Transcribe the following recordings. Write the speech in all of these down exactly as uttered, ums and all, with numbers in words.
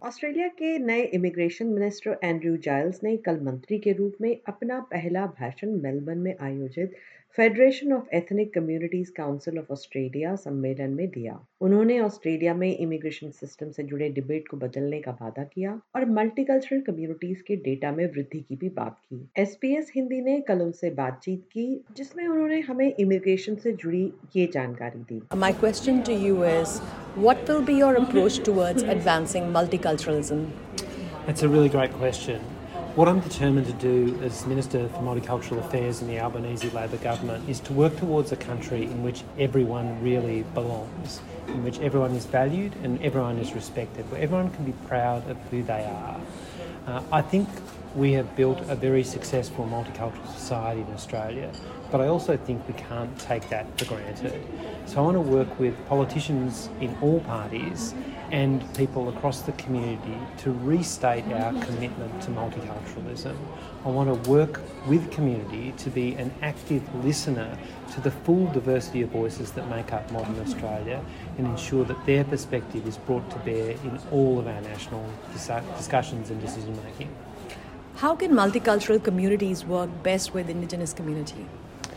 Australia के नए immigration minister Andrew Giles ने कल मंत्री के रूप में अपना पहला भाषण मेलबर्न में आयोजित Federation of Ethnic Communities Council of Australia सम्मेलन में दिया। उन्होंने ऑस्ट्रेलिया में इमिग्रेशन सिस्टम से जुड़े डिबेट को बदलने का वादा किया और मल्टीकल्चरल कम्युनिटीज के डेटा में वृद्धि की भी बात की। एसपीएस हिंदी ने कल उनसे बातचीत की, जिसमें उन्होंने हमें इमिग्रेशन से जुड़ी ये जानकारी दी। My question to you is, what will be your approach towards advancing multiculturalism? That's a really great question. What I'm determined to do as Minister for Multicultural Affairs in the Albanese Labor government is to work towards a country in which everyone really belongs, in which everyone is valued and everyone is respected, where everyone can be proud of who they are. Uh, I think we have built a very successful multicultural society in Australia, but I also think we can't take that for granted. So I want to work with politicians in all parties and people across the community to restate our commitment to multiculturalism. I want to work with community to be an active listener to the full diversity of voices that make up modern Australia and ensure that their perspective is brought to bear in all of our national dis- discussions and decision making. How can multicultural communities work best with Indigenous community?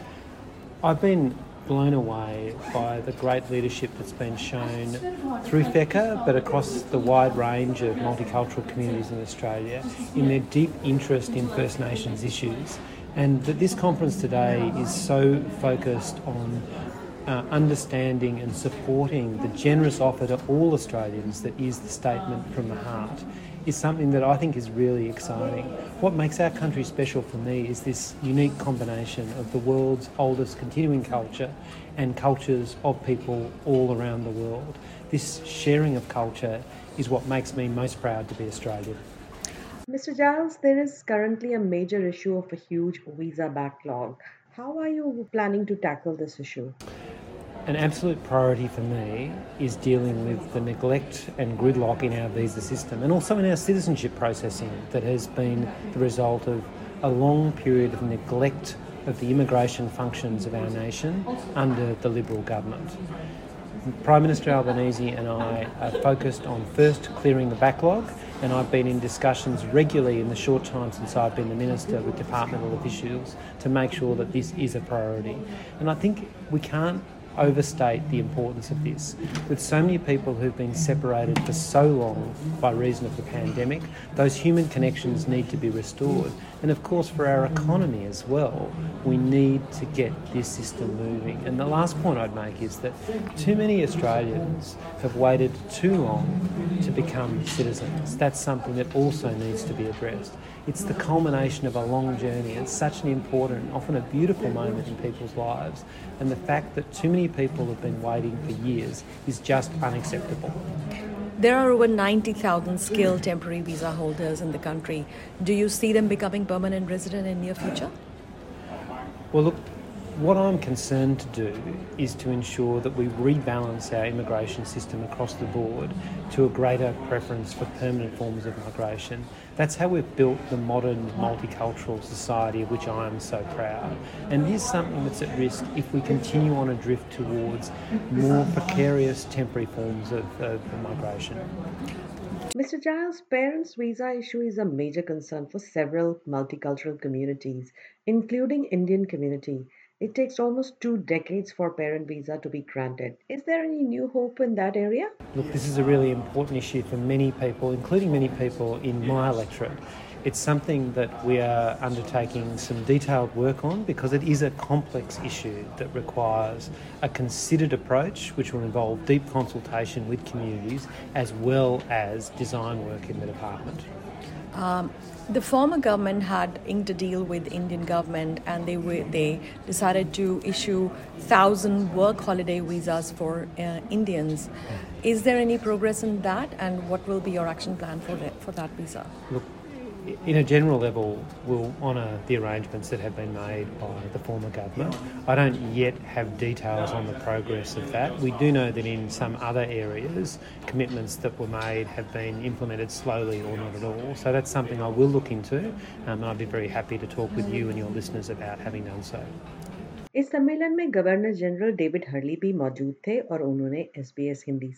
I've been blown away by the great leadership that's been shown through FECA, but across the wide range of multicultural communities in Australia, in their deep interest in First Nations issues. And that this conference today is so focused on uh, understanding and supporting the generous offer to all Australians that is the statement from the heart is something that I think is really exciting. What makes our country special for me is this unique combination of the world's oldest continuing culture and cultures of people all around the world. This sharing of culture is what makes me most proud to be Australian. Mister Giles, there is currently a major issue of a huge visa backlog. How are you planning to tackle this issue? An absolute priority for me is dealing with the neglect and gridlock in our visa system and also in our citizenship processing that has been the result of a long period of neglect of the immigration functions of our nation under the Liberal government. Prime Minister Albanese and I are focused on first clearing the backlog, and I've been in discussions regularly in the short time since I've been the Minister with departmental officials to make sure that this is a priority. And I think we can't overstate the importance of this. With so many people who've been separated for so long by reason of the pandemic, those human connections need to be restored. And of course, for our economy as well, we need to get this system moving. And the last point I'd make is that too many Australians have waited too long to become citizens. That's something that also needs to be addressed. It's the culmination of a long journey. It's such an important, often a beautiful moment in people's lives. And the fact that too many people have been waiting for years is just unacceptable. There are over ninety thousand skilled temporary visa holders in the country. Do you see them becoming permanent resident in near future? Well, look, what I'm concerned to do is to ensure that we rebalance our immigration system across the board to a greater preference for permanent forms of migration. That's how we've built the modern multicultural society of which I am so proud. And it is something that's at risk if we continue on a drift towards more precarious temporary forms of, of migration. Mister Giles, parents' visa issue is a major concern for several multicultural communities, including Indian community. It takes almost two decades for parent visa to be granted. Is there any new hope in that area? Look, this is a really important issue for many people, including many people in my electorate. It's something that we are undertaking some detailed work on because it is a complex issue that requires a considered approach which will involve deep consultation with communities as well as design work in the department. Um, the former government had inked a deal with the Indian government, and they were, they decided to issue thousand work holiday visas for uh, Indians. Is there any progress in that, and what will be your action plan for that, for that visa? Look, in a general level, we'll honour the arrangements that have been made by the former government. I don't yet have details on the progress of that. We do know that in some other areas, commitments that were made have been implemented slowly or not at all. So that's something I will look into, um, and I'd be very happy to talk with you and your listeners about having done so. इस सम्मेलन में governor general David Hurley भी मौजूद थे और उन्होंने SBS Hindi से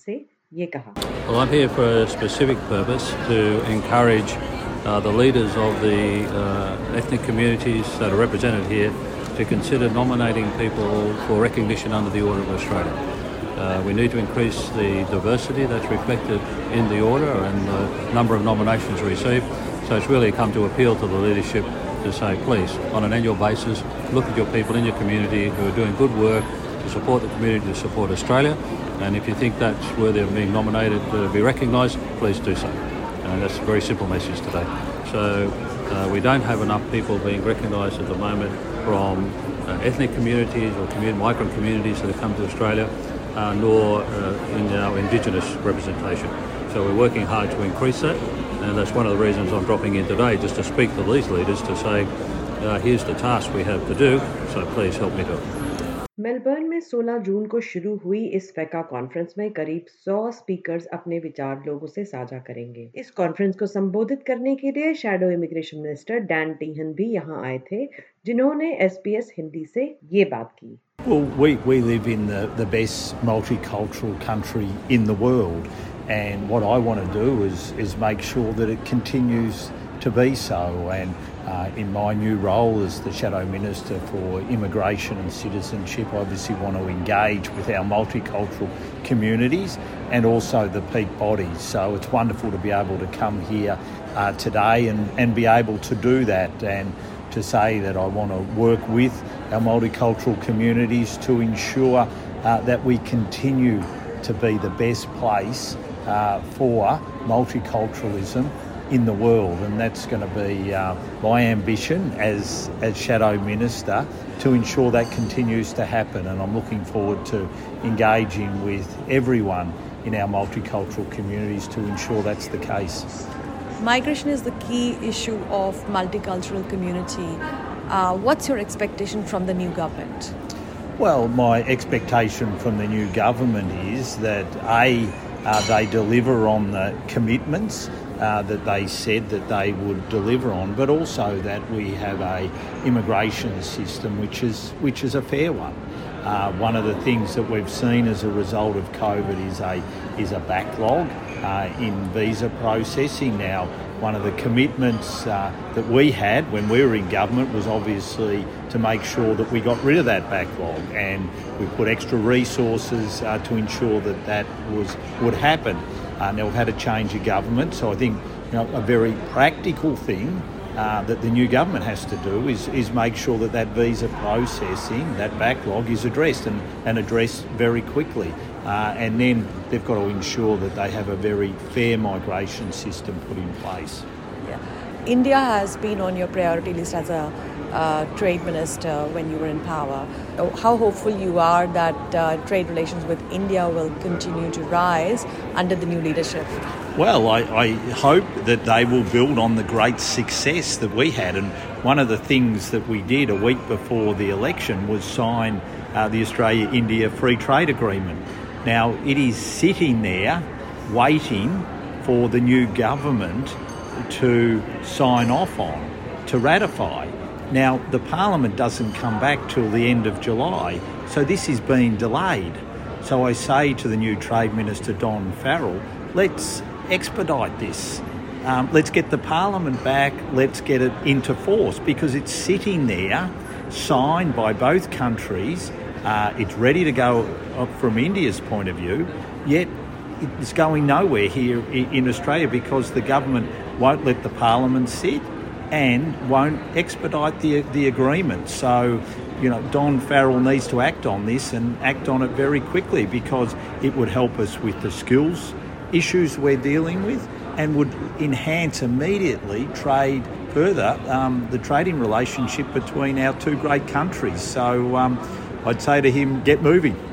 ये कहा। Well, I'm here for a specific purpose to encourage uh, the leaders of the uh, ethnic communities that are represented here to consider nominating people for recognition under the Order of Australia. Uh, we need to increase the diversity that's reflected in the order and the number of nominations received. So it's really come to appeal to the leadership to say, please, on an annual basis, look at your people in your community who are doing good work to support the community, to support Australia. And if you think that's worthy of being nominated to be recognised, please do so. And that's a very simple message today. So uh, we don't have enough people being recognised at the moment from uh, ethnic communities or community, migrant communities that have come to Australia, uh, nor uh, in our Indigenous representation. So we're working hard to increase that, and that's one of the reasons I'm dropping in today, just to speak to these leaders to say, uh, here's the task we have to do, so please help me do it. Melbourne में सोलह जून को शुरू हुई इस फेका conference में करीब सौ स्पीकर्स अपने विचार लोगों से साझा करेंगे। इस कॉन्फ्रेंस को संबोधित करने के लिए shadow immigration minister Dan Tehan भी यहां आए थे, जिन्होंने एसबीएस हिंदी से ये बात की। Well, we, we live in the, the best multicultural country in the world, and what I want to do is, is make sure that it continues to be so. And uh, in my new role as the Shadow Minister for Immigration and Citizenship, I obviously want to engage with our multicultural communities and also the peak bodies. So it's wonderful to be able to come here uh, today and, and be able to do that, and to say that I want to work with our multicultural communities to ensure uh, that we continue to be the best place uh, for multiculturalism in the world. And that's going to be uh, my ambition as, as Shadow Minister, to ensure that continues to happen. And I'm looking forward to engaging with everyone in our multicultural communities to ensure that's the case. Migration is the key issue of multicultural community. Uh, what's your expectation from the new government? Well, my expectation from the new government is that A, uh, they deliver on the commitments uh, that they said that they would deliver on, but also that we have a immigration system which is which is a fair one. Uh, one of the things that we've seen as a result of COVID is a is a backlog uh, in visa processing. Now, one of the commitments uh, that we had when we were in government was obviously to make sure that we got rid of that backlog, and we put extra resources uh, to ensure that that was would happen. Uh, now we've had a change of government, so I think you know a very practical thing Uh, that the new government has to do is, is make sure that that visa processing, that backlog, is addressed and, and addressed very quickly. Uh, and then they've got to ensure that they have a very fair migration system put in place. Yeah. India has been on your priority list as a uh, trade minister when you were in power. How hopeful you are that uh, trade relations with India will continue to rise under the new leadership? Well, I, I hope that they will build on the great success that we had. And one of the things that we did a week before the election was sign uh, the Australia-India Free Trade Agreement. Now, it is sitting there waiting for the new government to sign off on, to ratify. Now, the Parliament doesn't come back till the end of July, so this is being delayed. So I say to the new Trade Minister, Don Farrell, let's expedite this. Um, let's get the Parliament back, let's get it into force, because it's sitting there, signed by both countries. Uh, it's ready to go from India's point of view, yet it's going nowhere here in Australia because the government won't let the Parliament sit and won't expedite the the agreement. So, you know, Don Farrell needs to act on this and act on it very quickly, because it would help us with the skills issues we're dealing with and would enhance immediately trade further, um, the trading relationship between our two great countries. So um, I'd say to him, get moving.